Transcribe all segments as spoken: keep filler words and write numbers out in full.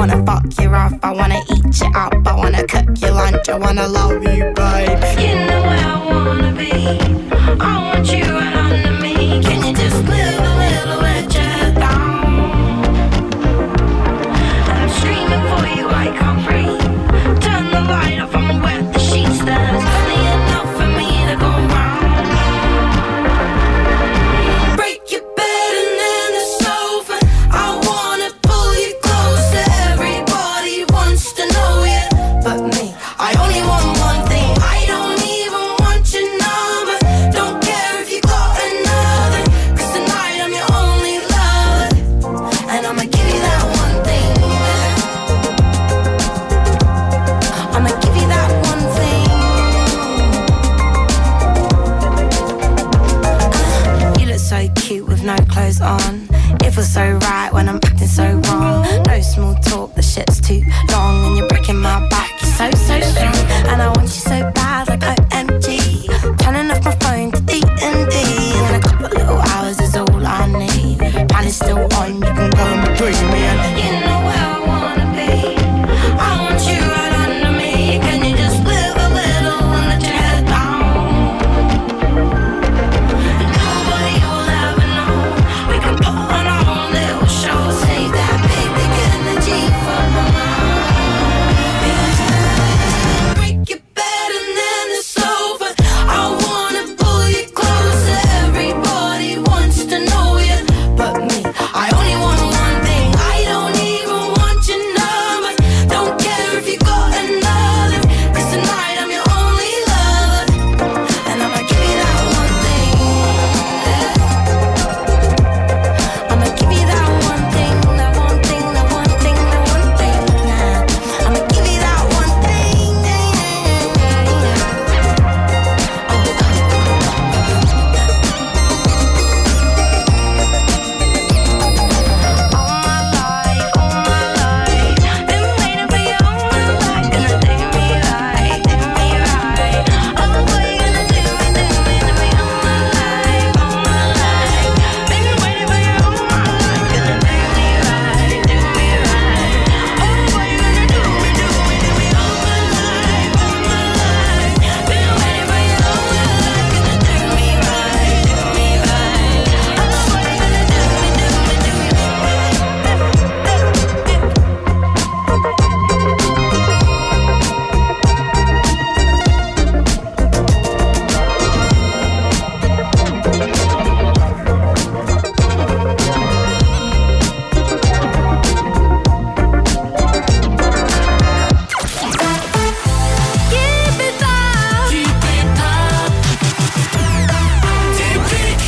wanna fuck you rough, I wanna eat you up, I wanna cook your lunch, I wanna love you, babe. You know where I wanna be, I want you right under me. Can you just live a little bit, just down? And I'm screaming for you, I can't breathe. Turn the light off, I'ma wet the sheets. There's plenty enough for me to go round. Break your bed and then the sofa, I wanna pull you closer. Everybody wants to know you, but me, I only want one thing. I don't even want your number, don't care if you got another, cause tonight I'm your only lover, and I'ma give you that one thing. I'ma give you that one thing. Uh, you look so cute with no clothes on. It feels so right when I'm acting so wrong. No small talk, the shit's too long, and you're breaking my back, you're so, so strong. And I want you so bad, like O M G. Turning off my phone to D and D, and a couple little hours is all I need. Plan is still on, you can go in between me and you know where I wanna be. I want you right under me. Can you just live a little and let your head down? And nobody will ever know. We can put on our own little show. Save that big, big energy for my mind. Break your bed and then the sofa, I wanna pull you closer. Everybody wants to know you, but me, I only want one thing. I don't even want your number, don't care if you got another, cause tonight I'm your only lover, and I'ma give you that one thing. I'ma give you that one thing, that one thing, that one thing, that one thing. I'ma give you that one thing. All my life, all my life, been waiting for you all my life. Gonna do me right, do me right. Oh, boy, you gonna do me, do me, do me all my life, all my life. Been waiting for you all my life. Gonna do me right, do me right. Oh, boy, you gonna do me, do me, do me all my life, all my life. Been waiting for you all my life. Gonna do me right, do me right. Oh, boy, you gonna do me, do me, do me. Keep it up, keep it up. Typique.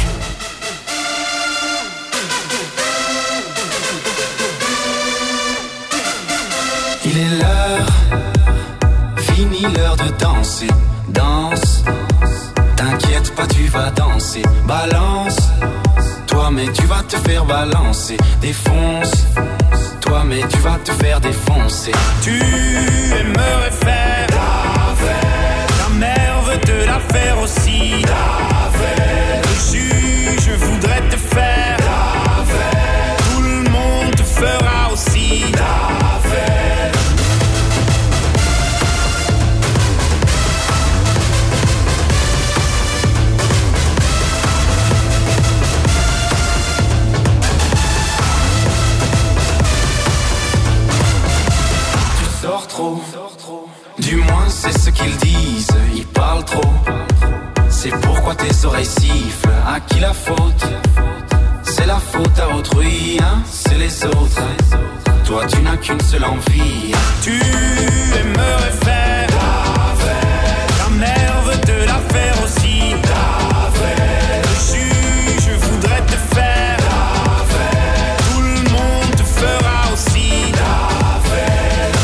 Il est l'heure, fini l'heure de danser. Danse, t'inquiète pas, tu vas danser. Balance, toi mais tu vas te faire balancer. Défonce, toi mais tu vas te faire défoncer. Tu aimerais faire la fête, ta mère veut te la faire aussi. La fête, le juge voudrait te faire la fête, tout le monde te fera aussi la fête. Tu sors trop, du moins c'est ce qu'ils disent. Ils parlent trop, c'est pourquoi tes oreilles sifflent. À qui la faute? C'est la faute à autrui, hein? C'est les autres. Toi tu n'as qu'une seule envie. Tu aimerais faire la fête, ta mère veut te la faire aussi la fête, le juge voudrait te faire la fête, tout le monde te fera aussi la fête.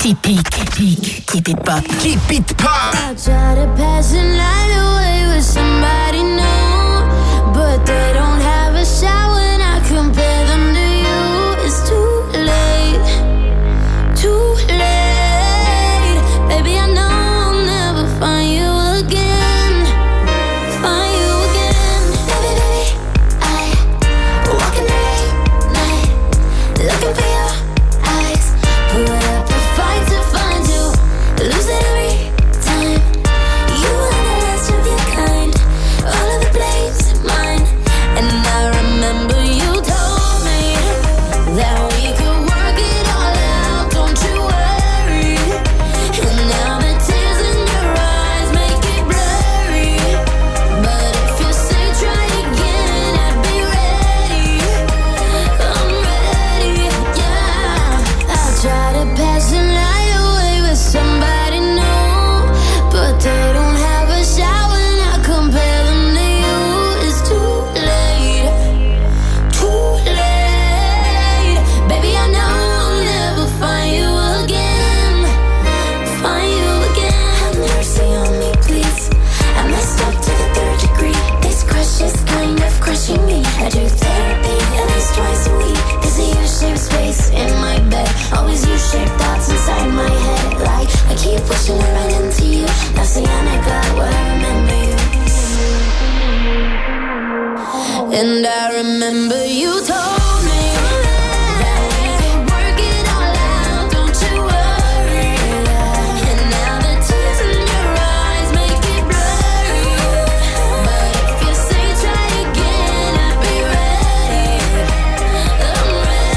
Typique, typique, keep it pop. Keep it pop. I try to pass the night away with somebody new, but they don't have a shot when I compare them to you. It's too late, too late. Baby, I know I'll never find you again, find you again. Baby, baby, I walk in the late night, looking for your eyes. Put up a fight to find you, lose it every time. You are the last of your kind, all of the blame's mine. And I remember you told me that we could work it all out, don't you worry. And now the tears in your eyes make it blurry. But if you say try again, I'd be ready. I'm ready, yeah. I'll try to pass the night away with somebody new, but they don't have a shot when I compare them to you. It's too late, too late. Baby, I know I'll never find you again, find you again. Have mercy on me, please. I messed up to the third degree. This crush is kind of crushing me. I do therapy at least twice a week. Is a U-shaped space in my bed, always U-shaped thoughts inside my head. Like I keep pushing to run into you. Now see, I got what I remember you. And I remember you told me that we could work it all out, don't you worry. And now the tears in your eyes make it blurry. But if you say try again, I'd be ready. I'm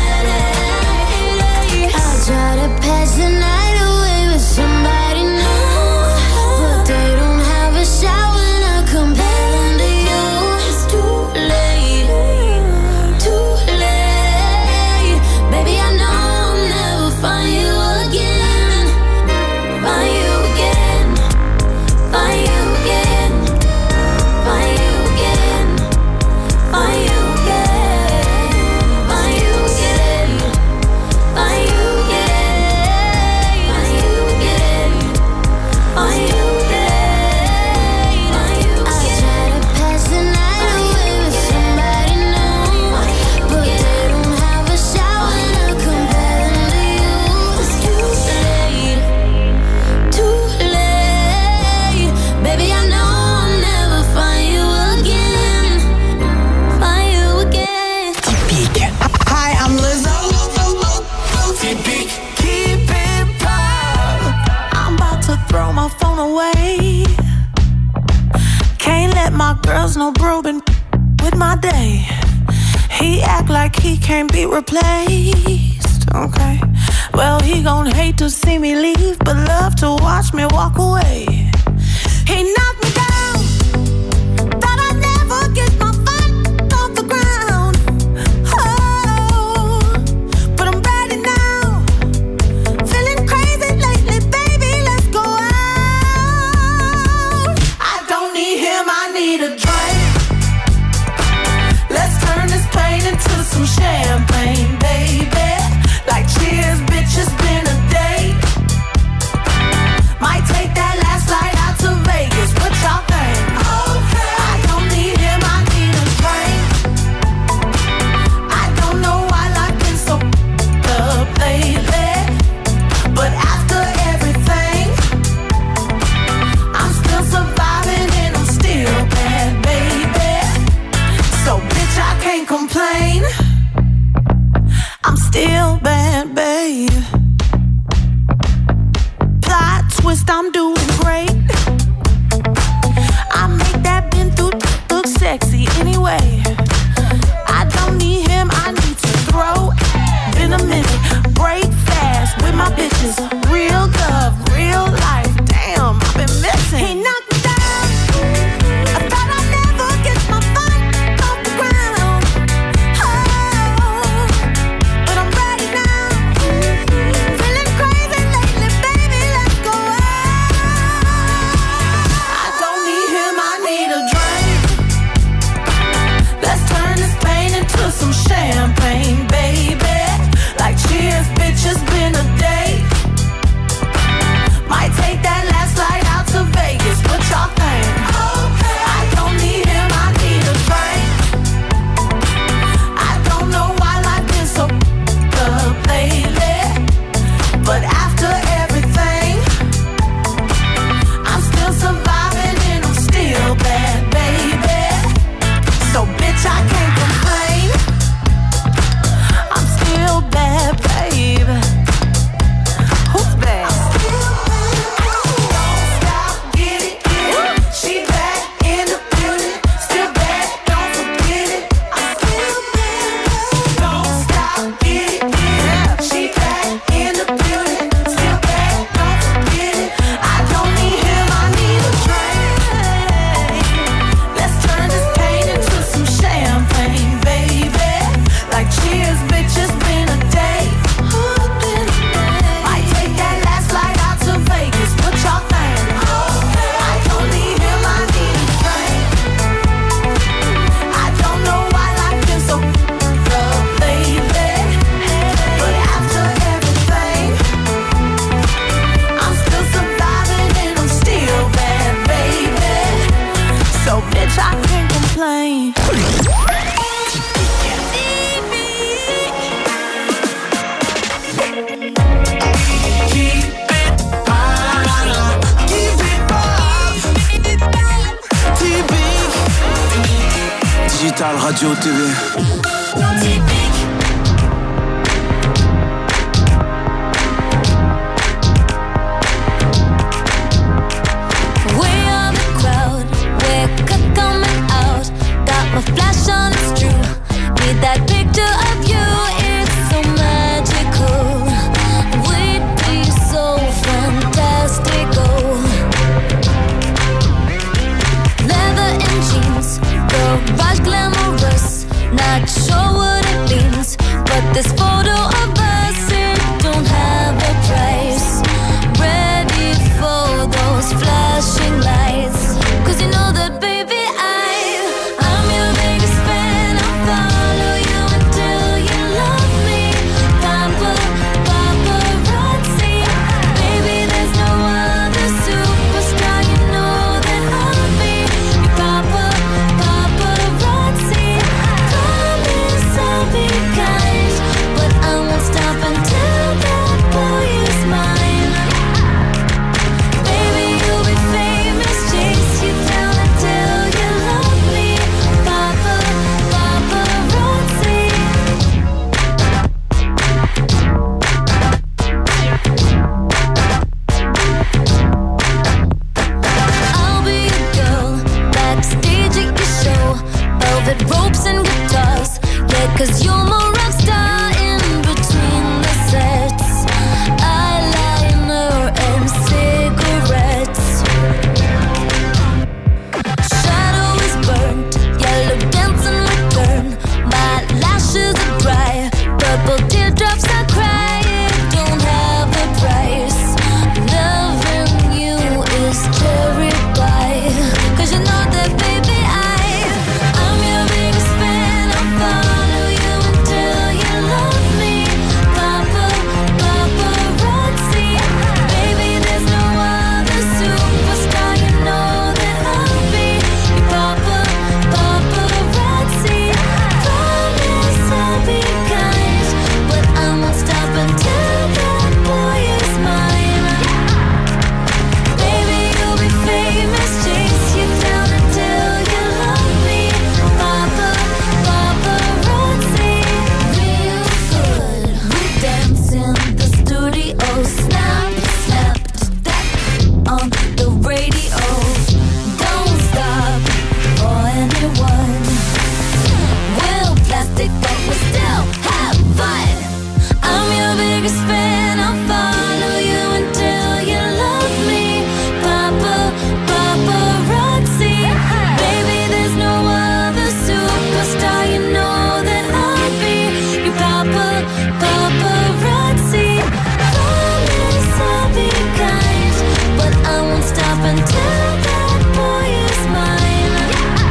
ready. I'll try to pass the night away with somebody new, but they don't have a shot when I compare them to you. It's too late, too late. Baby, I know I'll never find you again, find you again, find you again, find you again, find you again, find you again, find you again, find you again, find you again, find you again. I try to pass the night away with somebody new, but they don't have a shot when I compare them to you. It's too late, too late. Baby, I know I'll never find you again, find you again. Typique. Hi, I'm Lizzo. Typique, Keep it pop. I'm about to throw my phone away. Can't let my girls know bro been with my day. He act like he can't be replaced. Okay, well he gon' hate to see me leave, but love to watch me walk away. He knocked me down, thought I'd never get my foot off the ground. Oh, but I'm ready now. Feeling crazy lately, baby, let's go out. I don't need him, I need a drink. Let's turn this pain into some champagne, baby. Like cheers, bitch, it's been a day. Might take that last flight out to Vegas. What Radio T V. Flash on, it's true. Need that picture of you, it's so magical. We'd be so fantastical. Leather and jeans, garage glamorous. Not sure what it means, but this photo of us, it don't have a price. Ready for those flashing lights, 'cause you know that baby ropes and guitars, yeah, 'cause you're more rock star in between the sets. Eyeliner and cigarettes. Shadow is burnt, yellow dancing return. My lashes are dry, purple teardrops I cry. It don't have a price. Loving you is cherry pie, 'cause you know that baby I I'm your biggest fan. I'll follow you until you love me. Papa, paparazzi. Baby, there's no other superstar. You know that I'll be your papa, paparazzi. Promise I'll be kind, but I won't stop until that boy is mine. Baby, you'll be famous. Chase you down until you love me. Papa, paparazzi. Real good. We dance in the studio. Snap, snap, that on the radio. Don't stop for anyone. We'll plastic, but we still have fun. I'm your biggest fan. I'll follow you until you love me. Papa, paparazzi. Baby, there's no other superstar. You know that I'll be your papa, paparazzi. Promise I'll be kind, but I won't stop until that boy is mine.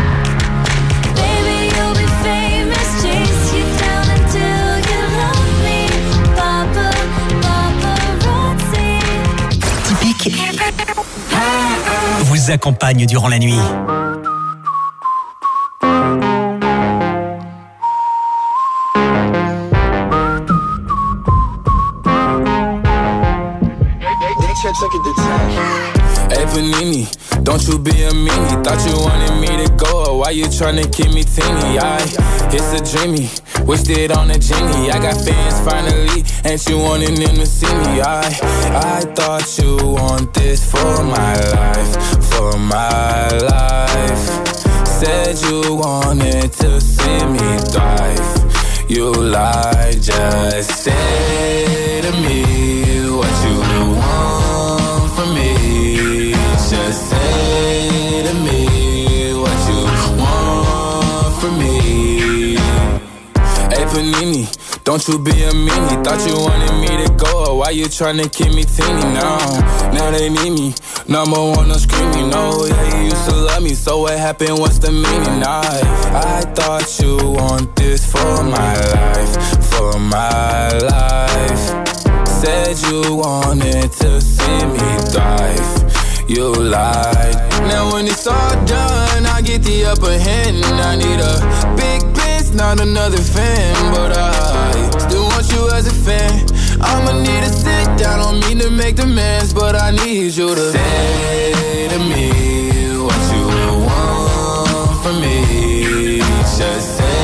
Baby, you'll be famous. Chase you down until you love me. Papa, paparazzi. Typique vous accompagne durant la nuit. Hey Panini, don't you be a meanie. Thought you wanted me to go, or why you tryna keep me teeny? I, it's a dreamy, wished it on a genie. I got fans finally, ain't you wanting them to see me? I, I thought you want this for my life, for my life. Said you wanted to see me thrive. You lied, just say to me what you want from me. Just say to me what you want from me. Hey Panini, don't you be a meanie. Thought you wanted me to go, or why you tryna keep me teeny now? Now they need me, number one on screen, you know. Yeah, you used to love me, so what happened, what's the meaning? I, I thought you want this for my life, for my life. Said you wanted to see me thrive. You lied. Now when it's all done, I get the upper hand. I need a big bitch, not another fan, but I still want you as a fan. I'ma need to sit down, don't mean to make demands, but I need you to say to me what you want from me. Just say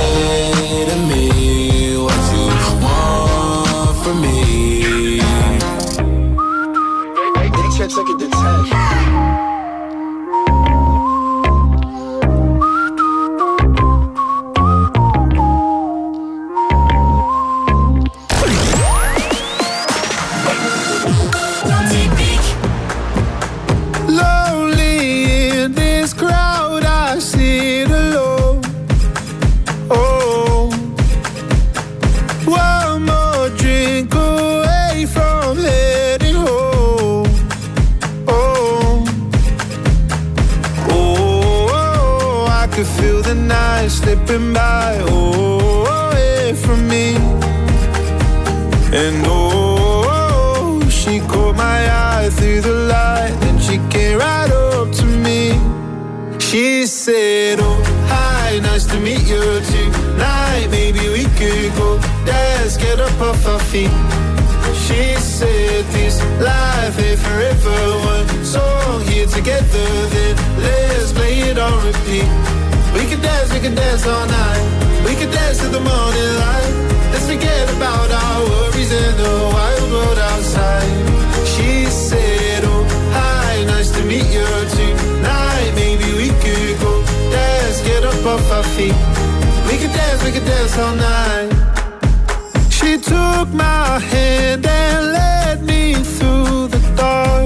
feet. She said this life ain't forever. One song here together, then let's play it on repeat. We can dance, we can dance all night. We can dance to the morning light. Let's forget about our worries and the wild world outside. She said, oh, hi, nice to meet you tonight. Maybe we could go dance, get up off our feet. We could dance, we could dance all night. She took my hand and led me through the dark.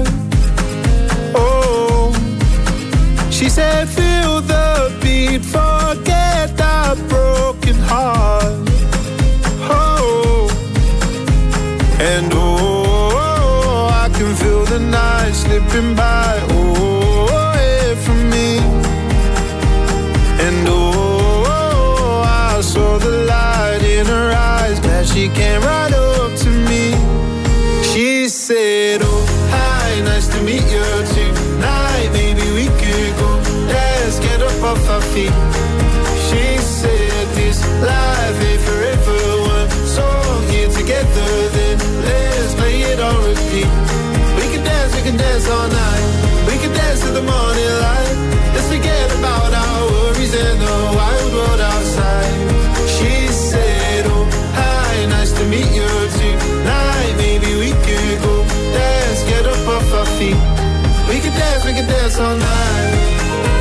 Oh, she said, feel the beat, forget our broken heart. Oh, and oh, I can feel the night slipping by. Oh, away from me. And oh, I saw the light in her eyes. Glad she came right up to me. She said, oh, hi, nice to meet you tonight. Maybe we could go dance, get up off our feet. She said this life ain't forever. One song here together, then let's play it on repeat. We can dance, we can dance all night. We can dance to the morning light. Let's forget about our worries and the wild world outside. She said, oh, hi, nice to meet you tonight. Maybe we could go dance, get up off our feet. We can dance, we can dance all night.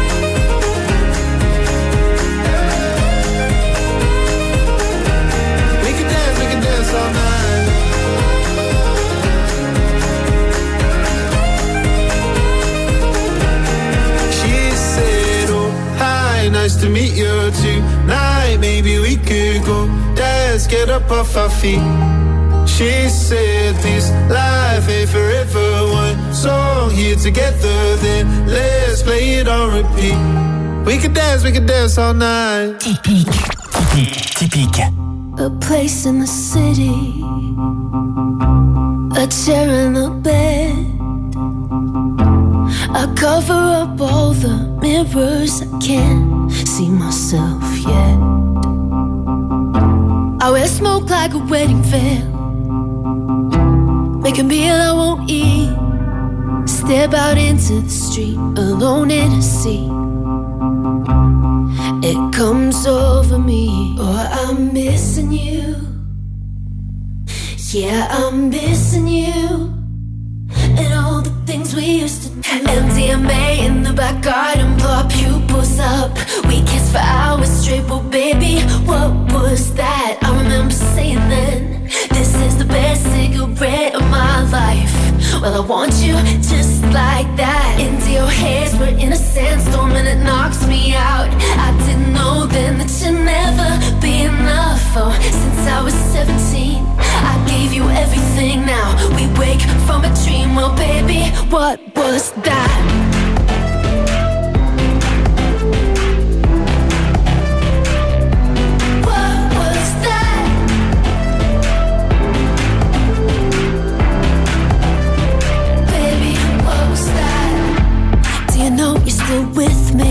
All night. She said, oh, hi, nice to meet you tonight. Maybe we could go dance, get up off our feet. She said this life ain't forever. One song here together, then let's play it on repeat. We could dance, we could dance all night. Typique, typique, typique. A place in the city, a chair and a bed. I cover up all the mirrors, I can't see myself yet. I wear smoke like a wedding veil, make a meal I won't eat, step out into the street, alone in a seat. It comes over me, oh, I'm missing you. Yeah, I'm missing you. And all the things we used to do. M D M A in the back garden, blow our pupils up. We kissed for hours straight, well baby, what was that? I remember saying then, this is the best cigarette of my life. Well, I want you just like that. Into your hairs, we're in a sandstorm and it knocks me out. I didn't know then that you'd never be enough. Oh, since I was seventeen, I gave you everything. Now we wake from a dream. Well, baby, what was that? You're still with me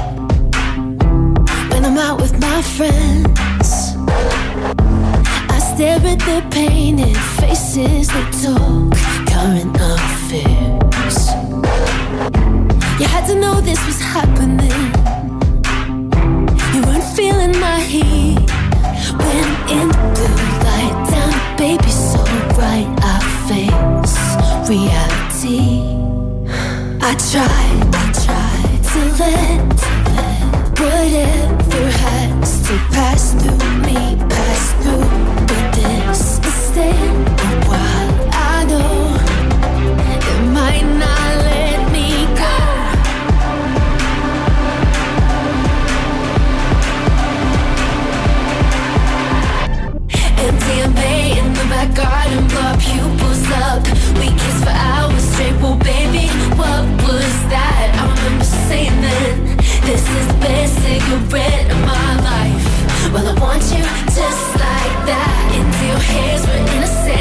when I'm out with my friends. I stare at their painted faces, they talk current affairs. You had to know this was happening. You weren't feeling my heat when in the blue light down, baby, so bright I face reality. I tried, I tried to let, to let whatever has to pass through me, pass through. But this is staying a while. I know it might not let me go. M D M A in the back garden, blow our pupils up. We kissed for hours straight, well baby, what was that? I remember saying then, this is the best cigarette of my life. Well, I want you just like that. Into your hairs, we're in a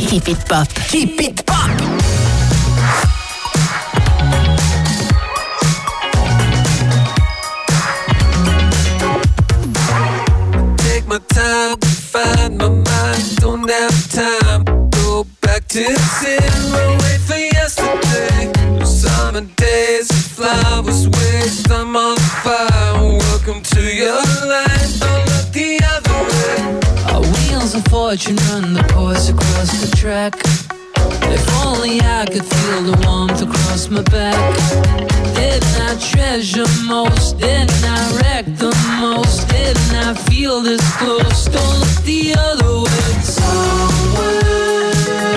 Keep it pop. Keep it pop. Take my time to find my mind. Don't have time. Go back to zero. Wait for yesterday. Summer days, flowers waste. I'm on fire. Welcome to your life. Don't look the other way. Our wheels of fortune run the course across the track. If only I could feel the warmth across my back. Didn't I treasure most? Didn't I wreck the most? Didn't I feel this close? Don't look the other way. Somewhere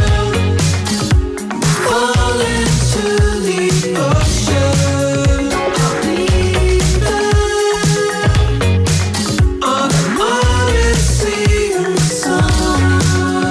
fall into the ocean. I'll be there on the morning sea and sun.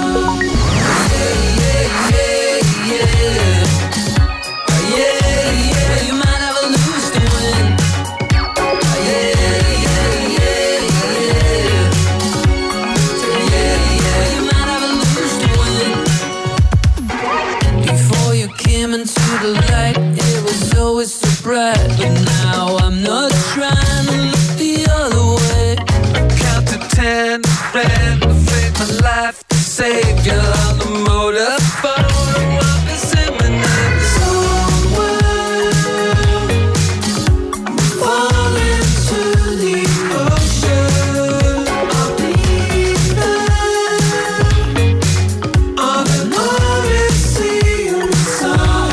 Bright, but now I'm not trying to look the other way. Count to ten, ran to fake my life to save you on the motorphone. I'll be singing somewhere. Fall into the ocean. I'll be there on the morning sea and sun.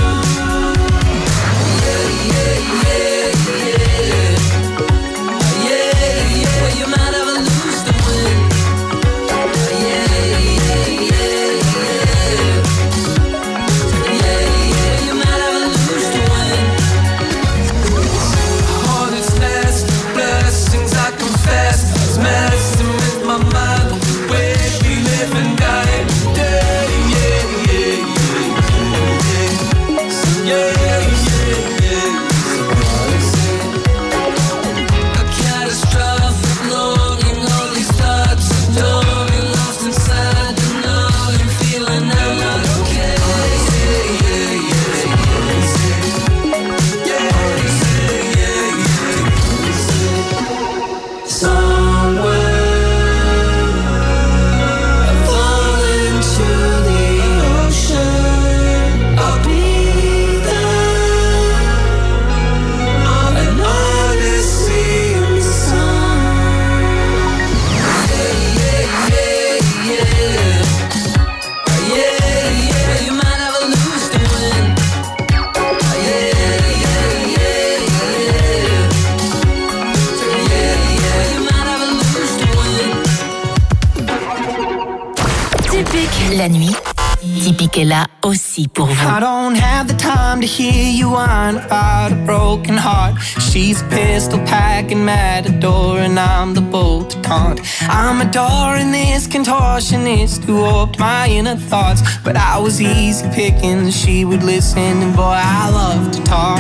La nuit, Tipique est là aussi pour vous. I don't have the time to hear you whine about a broken heart. She's a pistol packing matador and I'm the bolt to taunt. I'm adoring this contortionist who warped my inner thoughts. But I was easy picking, she would listen, and boy, I love to talk.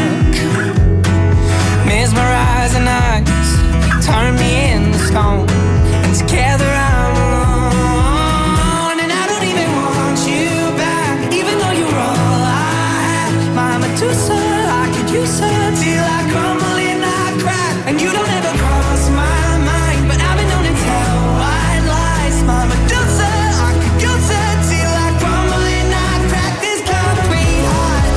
Mesmerizing eyes turn me into stone, and together I'm alone. And I don't even want you back, even though you're all I have. My Medusa, I could use her till I crumble and I crack. And you don't ever cross my mind, but I've been known to tell white lies. My Medusa, I could use her till I crumble and I crack. This concrete heart,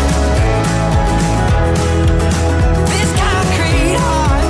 this concrete heart.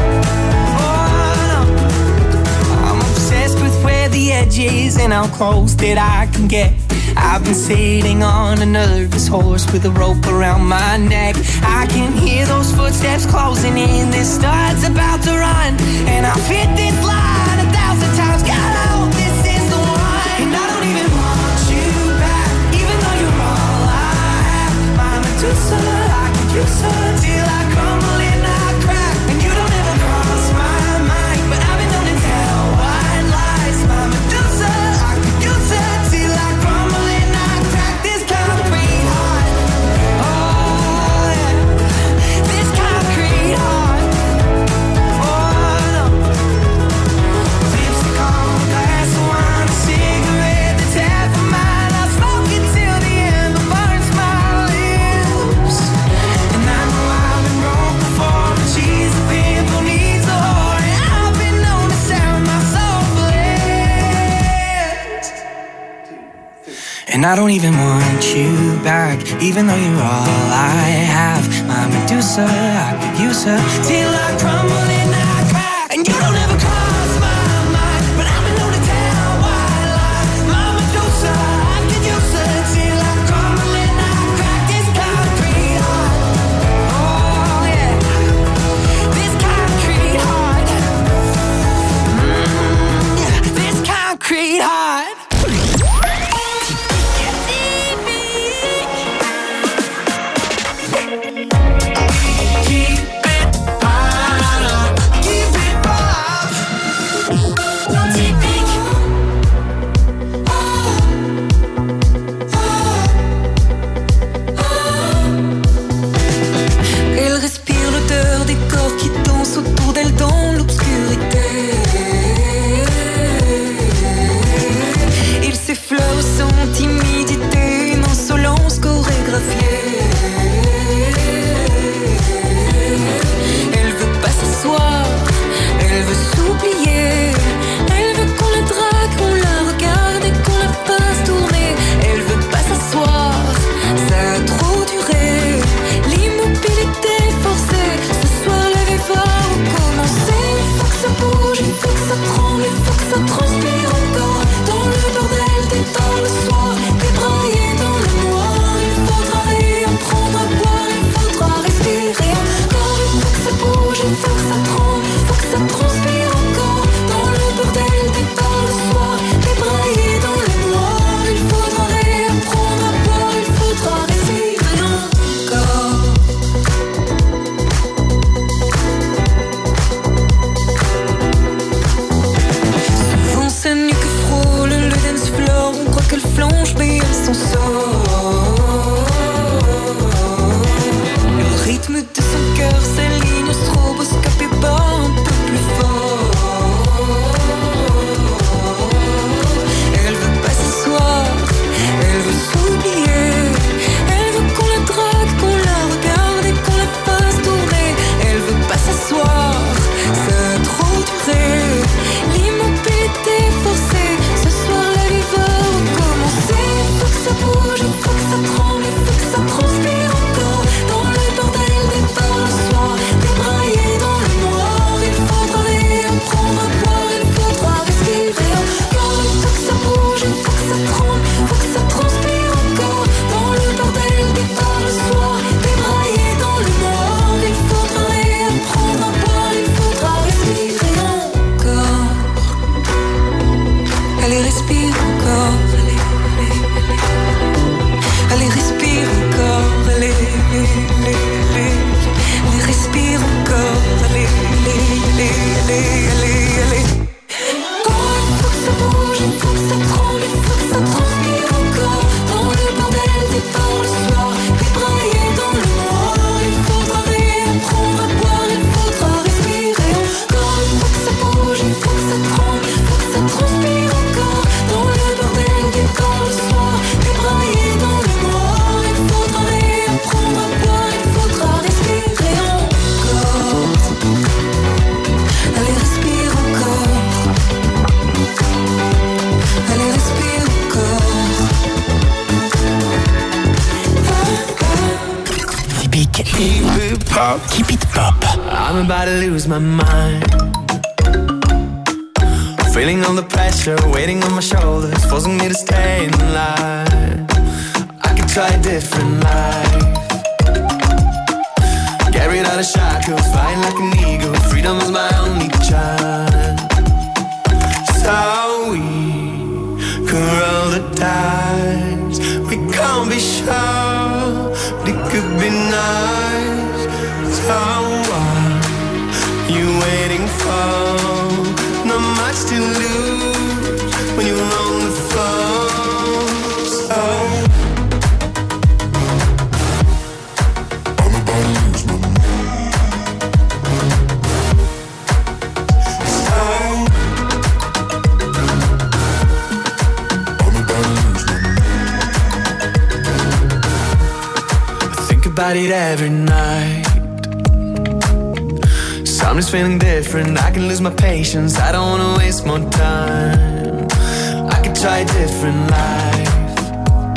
Oh no, I'm obsessed with where the edge is and how close that I can get. I've been sitting on a nervous horse with a rope around my neck. I can hear those footsteps closing in. This start's about to run, and I've hit this line a thousand times. God, I hope this is the one. And I don't even want you back, even though you're all I have. My Medusa, I could use her till I crumble and I crack. And you don't ever cross my mind, but I've been known to tell white lies. My Medusa, I could use her till I crumble and I crack. This concrete heart, oh yeah, this concrete heart, oh no. And I don't even want you back, even though you're all I have. My Medusa, I could use her till I crumble and I crack. And you don't ever cross my mind, but I've been known to tell white lies. My Medusa, I could use her till I crumble and I crack. This concrete heart, oh yeah, this concrete heart, mm, yeah, this concrete heart. Keep it pop. I'm about to lose my mind. Feeling all the pressure waiting on my shoulders, forcing me to stay in line. I could try a different life. Get rid of the shackles, flying like an eagle. Freedom is my only chance. So we could roll the dice. We can't be sure, but it could be nice. So what you waiting for? Not much to lose when you're on the phone. So I'm about to lose my mind. So I'm about to lose my mind. I think about it every night. I'm just feeling different, I can lose my patience, I don't wanna waste more time. I could try a different life.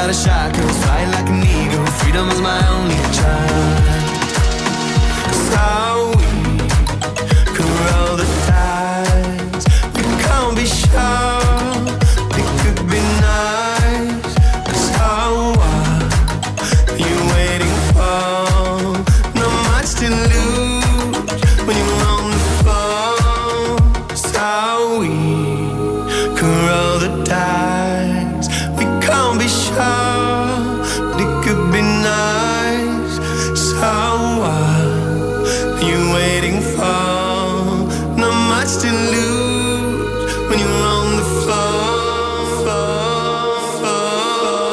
out of shackles, fly like an eagle. Freedom is my only child. It's how we can roll the tides. We can't be sure, it could be nice. It's how are you waiting for? Not much to lose when you're on the floor. It's how we can roll the tides. We can't be sure, but it could be nice. So are you waiting for? Not much to lose when you're on the floor, floor, floor.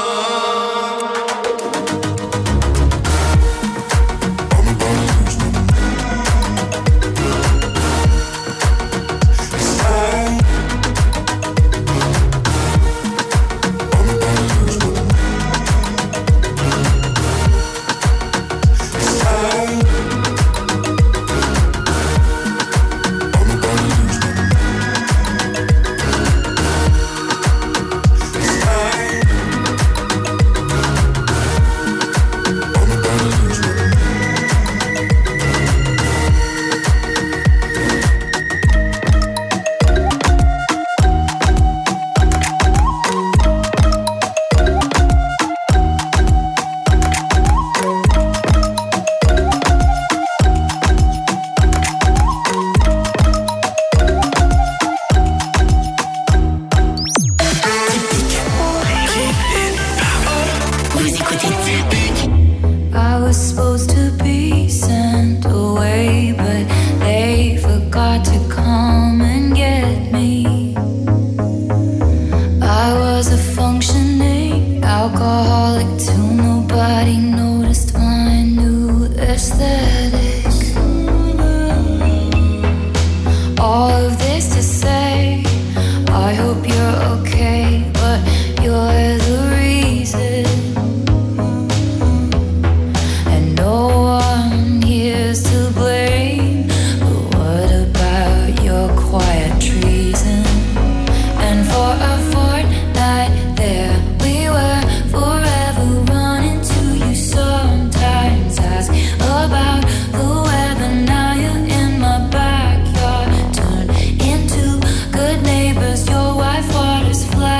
I was supposed to be sent away, but they forgot to come and get me. I was a functioning alcoholic till nobody noticed my new aesthetic. All of this to say, I hope you're okay, but you're the reason. And no one here's to blame, but what about your quiet treason? And for a fortnight there we were, forever running to you. Sometimes ask about the weather, now you're in my backyard. Turn into good neighbors, your wife waters fly.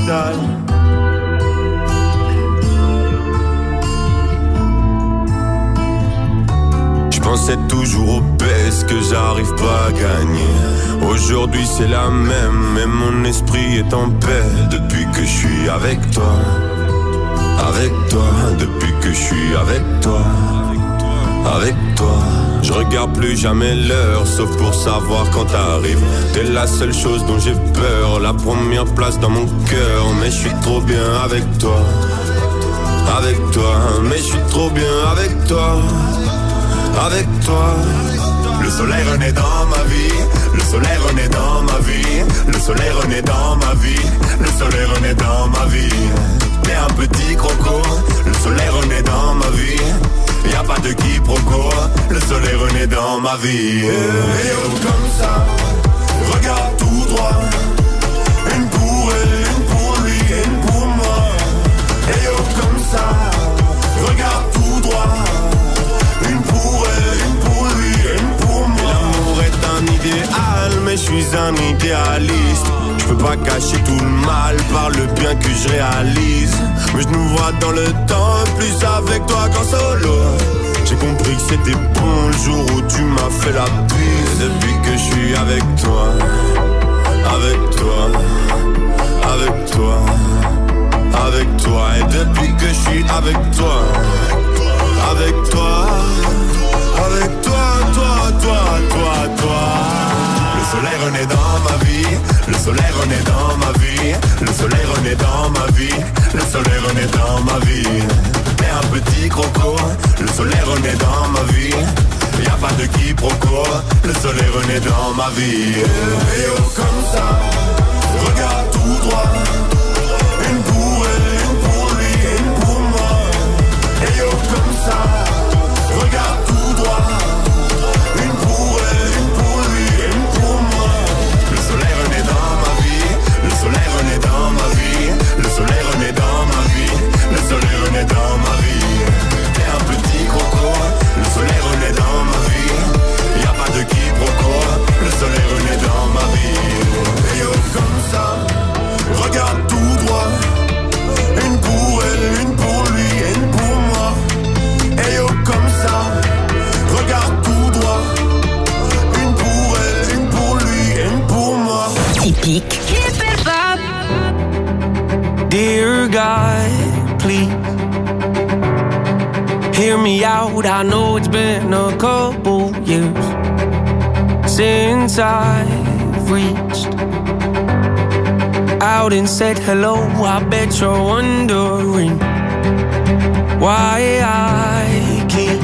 dalle. Je pensais toujours aux baisses que j'arrive pas à gagner. Aujourd'hui c'est la même, mais mon esprit est en paix depuis que je suis avec toi. Avec toi, depuis que je suis avec toi. Avec toi, je regarde plus jamais l'heure, sauf pour savoir quand t'arrives. T'es la seule chose dont j'ai peur, la première place dans mon cœur. Mais je suis trop bien avec toi. Avec toi, mais je suis trop bien avec toi. Avec toi. Le soleil renaît dans ma vie. Le soleil renaît dans ma vie. Le soleil renaît dans ma vie. Le soleil renaît dans ma vie. T'es un petit croco. Le soleil renaît dans ma vie. Y'a pas de quiproquo. Le soleil renaît dans ma vie. Et oh comme ça, regarde tout droit. Une pour elle, une pour lui, une pour moi. Et oh comme ça, regarde tout droit. Une pour elle, une pour lui, une pour moi. L'amour est un idéal, mais je suis un idéaliste. Je peux pas cacher tout le mal par le bien que je réalise. Mais je nous vois dans le temps, plus avec toi qu'en solo. J'ai compris que c'était bon le jour où tu m'as fait la bise. Depuis que je suis avec toi, avec toi, avec toi, avec toi. Et depuis que je suis avec toi, avec toi, avec toi, toi, toi, toi, toi. Le soleil renaît dans ma vie. Le soleil renaît dans ma vie. Le soleil renaît dans ma vie. Le soleil renaît dans ma vie. T'es un petit croco. Le soleil renaît dans ma vie. Y'a pas de quiproquo. Le soleil renaît dans ma vie. Et oh comme ça, regarde tout droit. Une pour elle, une pour lui, une pour moi. Et oh comme ça, regarde tout droit. Une pour elle, une pour lui, une pour moi. Le soleil renaît dans ma vie. Le soleil renaît dans ma vie. Le soleil renaît dans ma vie. Le soleil renaît dans ma vie. T'es un petit croco. Le soleil renaît dans ma vie. Y'a pas de quiproquo. Le soleil renaît dans ma vie. Et oh comme ça, regarde tout droit. Une pour elle, une pour lui, une pour moi. Et oh comme ça, regarde tout droit. Une pour elle, une pour lui, une pour moi. Typique. Keep it up. Dear God, please hear me out. I know it's been a couple years since I've reached out and said hello. I bet you're wondering why I keep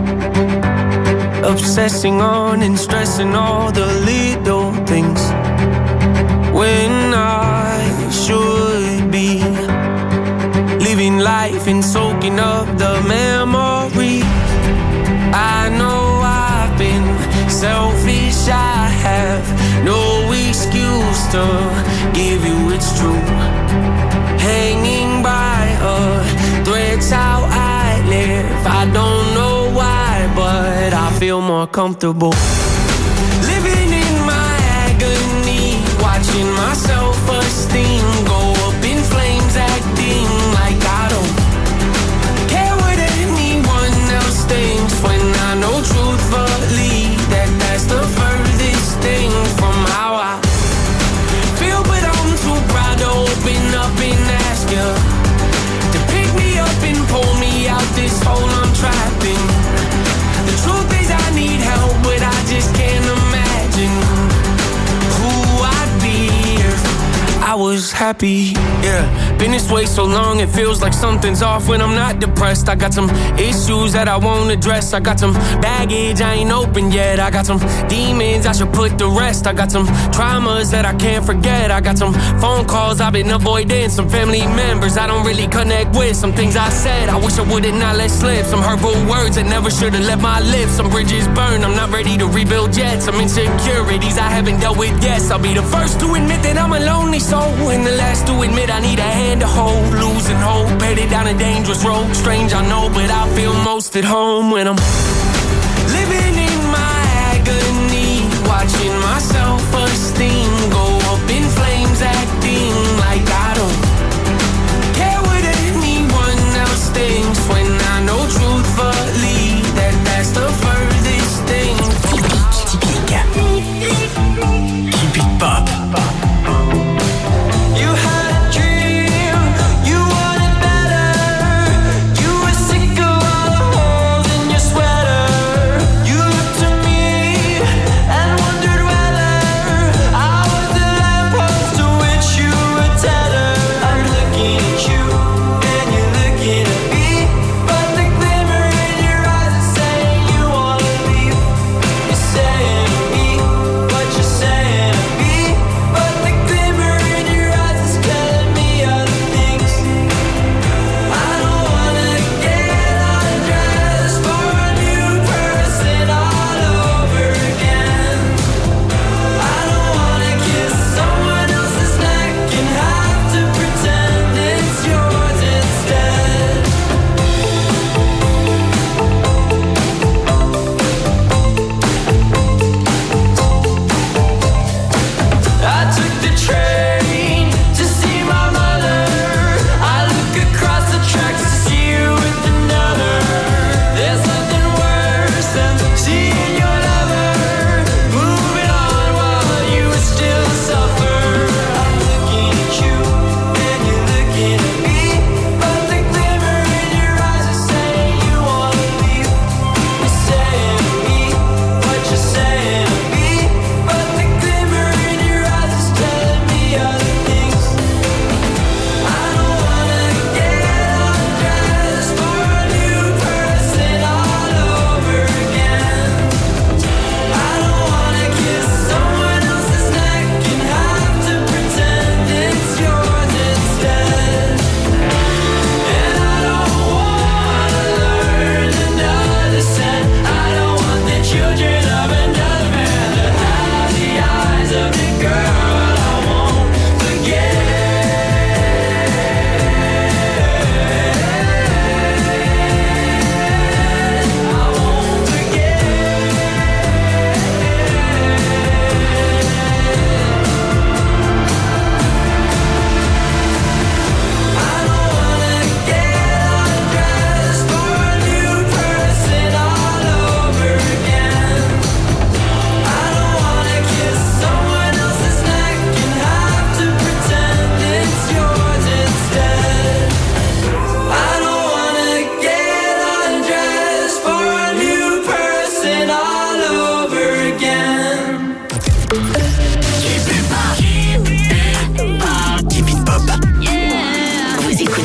obsessing on and stressing all the little things when I should be living life and soaking up the memories. I know I've been selfish, I have no excuse to give you, it's true. Hanging by a thread's how I live. I don't know why, but I feel more comfortable living in my agony, watching my self-esteem go up in flames, acting like I don't care what anyone else thinks, when I know truthfully that that's the furthest thing from how I feel. But I'm too proud to open up and ask you to pick me up and pull me out this hole I'm trapped in. The truth is I need help, but I just can't imagine who I'd be if I was happy. Yeah, been this way so long it feels like something's off when I'm not depressed. I got some issues that I won't address. I got some baggage I ain't open yet. I got some demons I should put to rest. I got some traumas that I can't forget. I got some phone calls I've been avoiding. Some family members I don't really connect with. Some things I said I wish I would've not let slip. Some hurtful words that never should've left my lips. Some bridges burned, I'm not ready to rebuild yet. Some insecurities I haven't dealt with yet. I'll be the first to admit that I'm a lonely soul, and the last to admit I need a hand to hold. Losing hope, headed down a dangerous road. Strange I know, but I feel most at home when I'm living in my agony, watching my self-esteem go up in flames, acting like I don't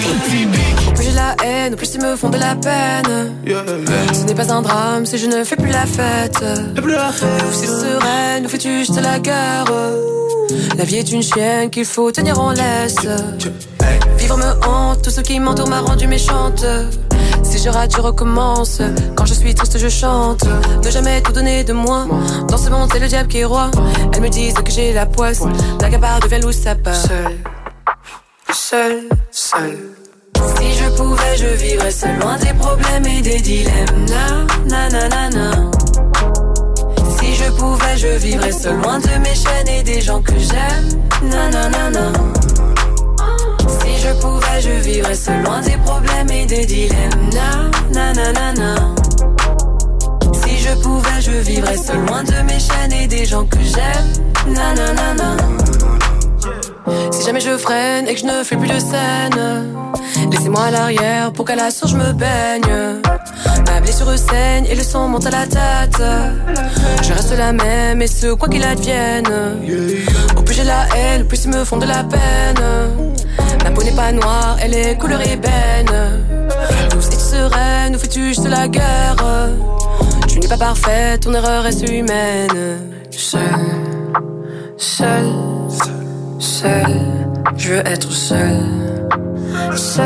Au plus j'ai la haine, au plus ils me font de la peine. Ce n'est pas un drame si je ne fais plus la fête. Nous c'est sereine, nous fais-tu juste la guerre. La vie est une chienne qu'il faut tenir en laisse. Vivre me hante, tout ce qui m'entoure m'a rendu méchante. Si je rate, je recommence. Quand je suis triste, je chante. Ne jamais tout donner de moi. Dans ce monde, c'est le diable qui est roi. Elles me disent que j'ai la poisse. L'accabar devient loup, ça part. Seul, seul, seul. Si je pouvais, je vivrais seul, loin des problèmes et des dilemmes. Na, na, na, na, na. Si je pouvais, je vivrais seul, loin de mes chaînes et des gens que j'aime. Na, na, na, na. Si je pouvais, je vivrais seul, loin des problèmes et des dilemmes. Na, na, na, na, na. Si je pouvais, je vivrais seul, loin de mes chaînes et des gens que j'aime. Na, na, na, na. Si jamais je freine et que je ne fais plus de scène, laissez-moi à l'arrière pour qu'à la source je me baigne. Ma blessure saigne et le sang monte à la tête. Je reste la même et ce quoi qu'il advienne. Au plus j'ai la haine, au plus ils me font de la peine. Ma peau n'est pas noire, elle est couleur ébène. Douce et sereine, nous fais-tu juste la guerre. Tu n'es pas parfaite, ton erreur reste humaine. Seul, seul, seul, je veux être seul. Seul.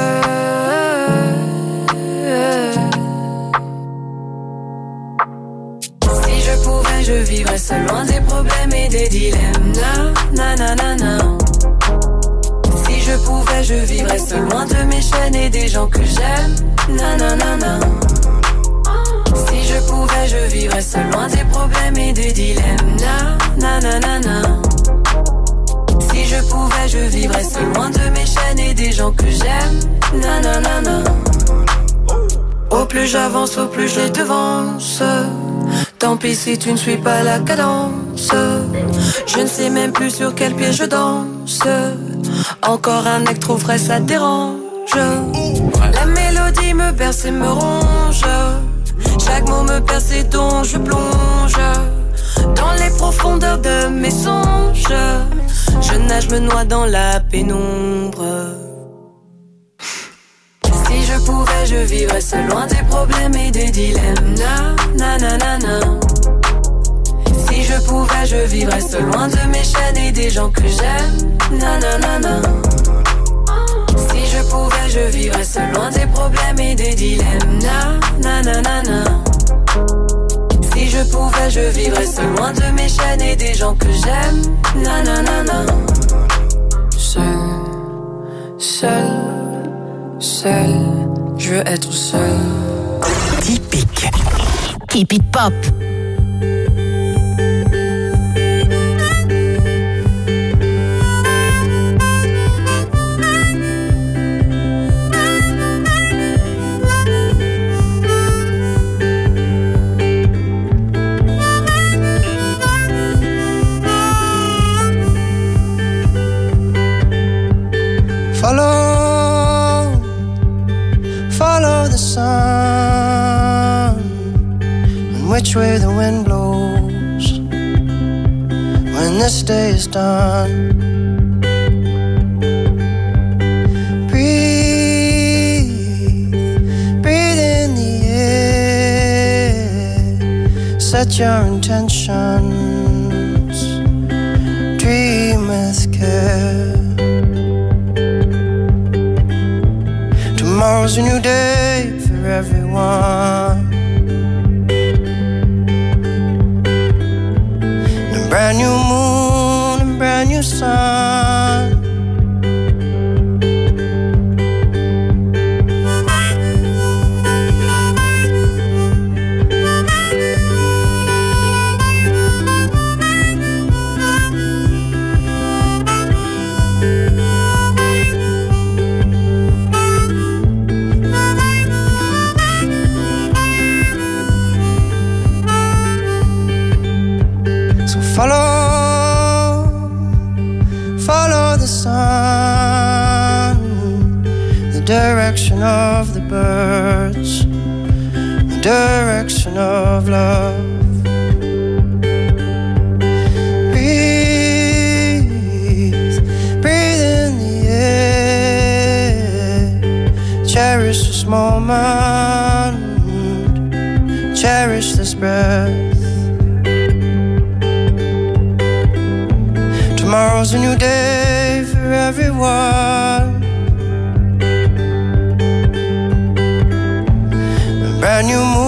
Si je pouvais, je vivrais seul, loin des problèmes et des dilemmes. Na, na, na, na, na. Si je pouvais, je vivrais seul, loin de mes chaînes et des gens que j'aime. Na, na, na, na. Si je pouvais, je vivrais seul, loin des problèmes et des dilemmes. Na, na, na, na, na. Si je pouvais, je vivrais seul, loin de mes chaînes et des gens que j'aime. Na, na, na, na. Au plus j'avance, au plus je devance. Tant pis si tu ne suis pas la cadence. Je ne sais même plus sur quel pied je danse. Encore un acte trop frais, ça dérange. La mélodie me berce et me ronge. Chaque mot me perce et dont je plonge dans les profondeurs de mes songes. Je nage, me noie dans la pénombre. Si je pouvais, je vivrais seul, loin des problèmes et des dilemmes. Na, na, na, na, na. Si je pouvais, je vivrais seul, loin de mes chaînes et des gens que j'aime. Na, na, na, na. Si je pouvais, je vivrais seul, loin des problèmes et des dilemmes. Na, na, na, na, na. Si je pouvais, je vivrais seul, loin de mes chaînes et des gens que j'aime. Na, na, na, na. Seul, seul, seul, je veux être seul. Typique. Keep it pop. Follow, follow the sun, and which way the wind blows when this day is done. Breathe, breathe in the air, set your intentions, dream with care. Tomorrow's a new day for everyone, and a brand new moon and brand new sun. Follow, follow the sun, the direction of the birds, the direction of love. Breathe, breathe in the air, cherish this moment, cherish this breath. Tomorrow's a new day for everyone, a brand new moon